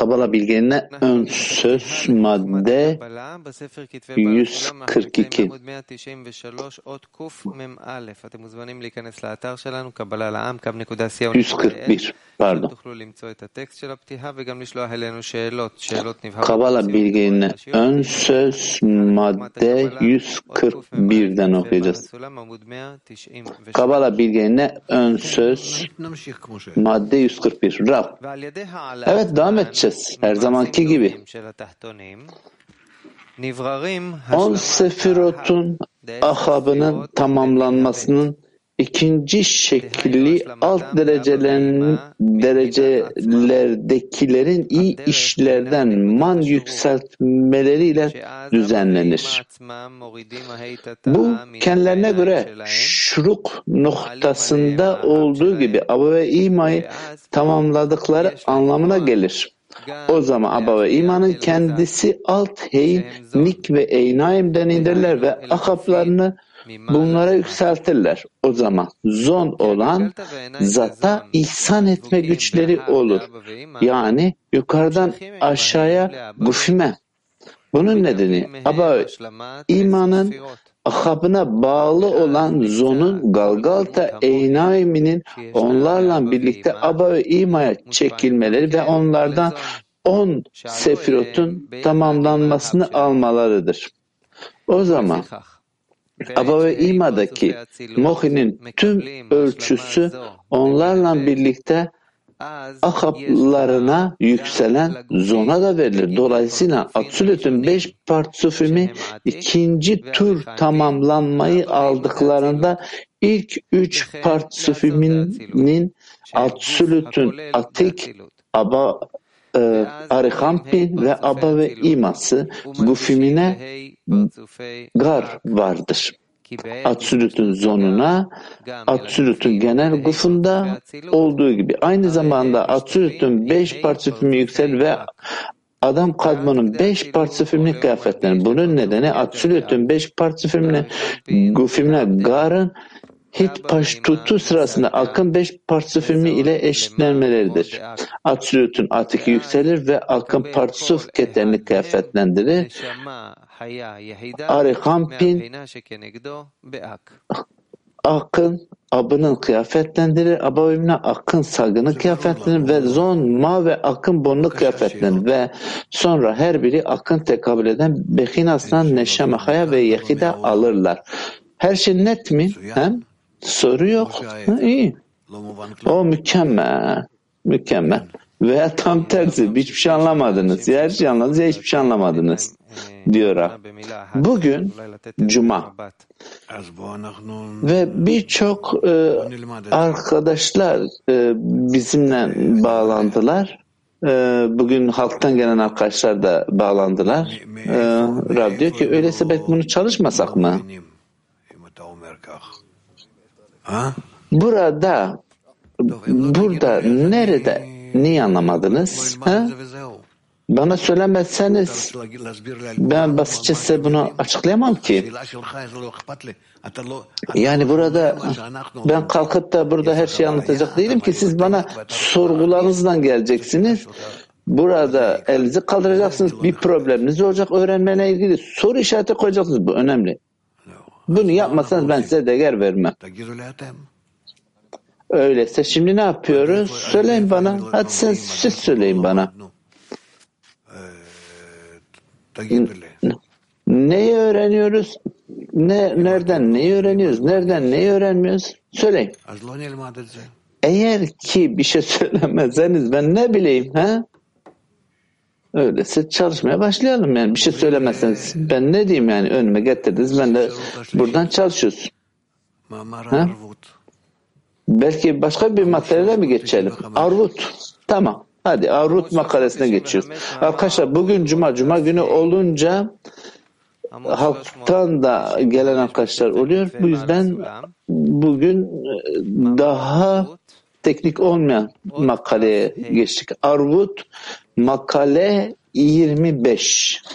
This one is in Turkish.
Kabala bilgeline ön söz madde 142. Pardon. Kabala bilgeline ön söz madde 141'den okuyacağız. Kabala bilgeline ön söz madde 141. Rab. Evet, devam edeceğiz. Her zamanki gibi. 10 sefirotun ahabının tamamlanmasının ikinci şekli alt derecelerdekilerin iyi işlerden man yükseltmeleriyle düzenlenir. Bu kendilerine göre şuruk noktasında olduğu gibi Aba ve İma'yı tamamladıkları anlamına gelir. O zaman Aba ve İma'nın kendisi alt heyn, nik ve eynaimden indirler ve akaplarını bunlara yükseltirler. O zaman zon olan zata ihsan etme güçleri olur. Yani yukarıdan aşağıya gufime. Bunun nedeni Aba ve İma'nın akabına bağlı olan zonun Galgalta Eynaim'inin onlarla birlikte Aba ve İma'ya çekilmeleri ve onlardan 10 sefirotun tamamlanmasını almalarıdır. O zaman Aba ve İma'daki Mohi'nin tüm ölçüsü onlarla birlikte akaplarına yükselen zona da verilir. Dolayısıyla Absolut'un 5 partsufimi ikinci tur tamamlanmayı aldıklarında ilk 3 partsufiminin Absolut'un Atik, Aba Arihampin ve Aba ve İma'sı gufimine gar vardır. Absolut'un zonuna, Absolut'un genel gufunda olduğu gibi. Aynı zamanda Absolut'un 5 partsufimi yüksel ve Adam kadmonun 5 partsufimini kıyafetlenir. Bunun nedeni Absolut'un 5 partsufimine gufimine garın hit paştutu sırasında akım 5 partsufimi ile eşitlenmeleridir. Absolut'un atiki yükselir ve akım partsuf keterini kıyafetlendirir. Arihampin akın abının kıyafetlendirir. Abavimine akın sagını kıyafetlenir ve zon ma ve akın bonunu kıyafetlenir ve sonra her biri akın tekabül eden behinasından neşemahaya ve yehide alırlar. Her şey net mi? Hem? Soru yok. İyi. O mükemmel. Mükemmel. Veya tam tersi. Hiçbir şey anlamadınız. Ya her şey anladınız ya hiçbir şey anlamadınız. Diyor. Bugün Cuma. Ve birçok arkadaşlar bizimle bağlandılar. Bugün halktan gelen arkadaşlar da bağlandılar. Rab diyor ki öyleyse belki bunu çalışmasak mı? Burada nerede niye anlamadınız? Ha? Bana söylemezseniz ben basitçe size bunu açıklayamam ki. Yani burada ben kalkıp da burada her şeyi anlatacak değilim ki. Siz bana sorgularınızdan geleceksiniz. Burada elinizi kaldıracaksınız. Bir probleminiz olacak. Öğrenmeyle ilgili soru işareti koyacaksınız. Bu önemli. Bunu yapmasanız ben size değer vermem. Öyleyse şimdi ne yapıyoruz? Söyleyin bana. Hadi siz söyleyin bana. Neyi öğreniyoruz? Nereden neyi öğreniyoruz? Nereden neyi öğrenmiyoruz? Söyleyin. Eğer ki bir şey söylemezseniz ben ne bileyim? Ha? Öyleyse çalışmaya başlayalım yani. Bir şey söylemezseniz ben ne diyeyim yani? Önüme getirdiniz. Ben de buradan çalışıyoruz. Ha? Belki başka bir materyale mi geçelim? Arvut. Tamam. Hadi Arvut makalesine geçiyoruz. Arkadaşlar bugün Cuma günü olunca halktan da gelen arkadaşlar oluyor. Bu yüzden bugün daha teknik olmayan makaleye geçtik. Arvut makale 25.